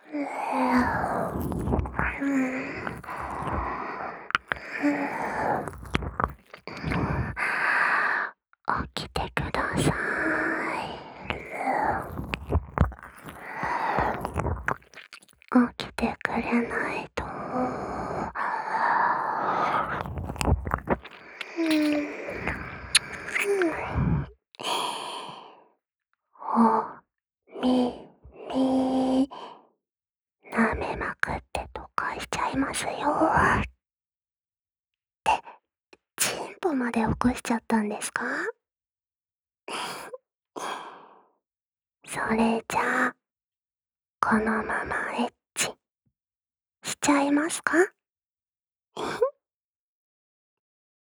起きてください。起きてくれないと。おみみ舐めまくってとかしちゃいますよ。ってチンポまで起こしちゃったんですか？それじゃあこのままエッチしちゃいますか？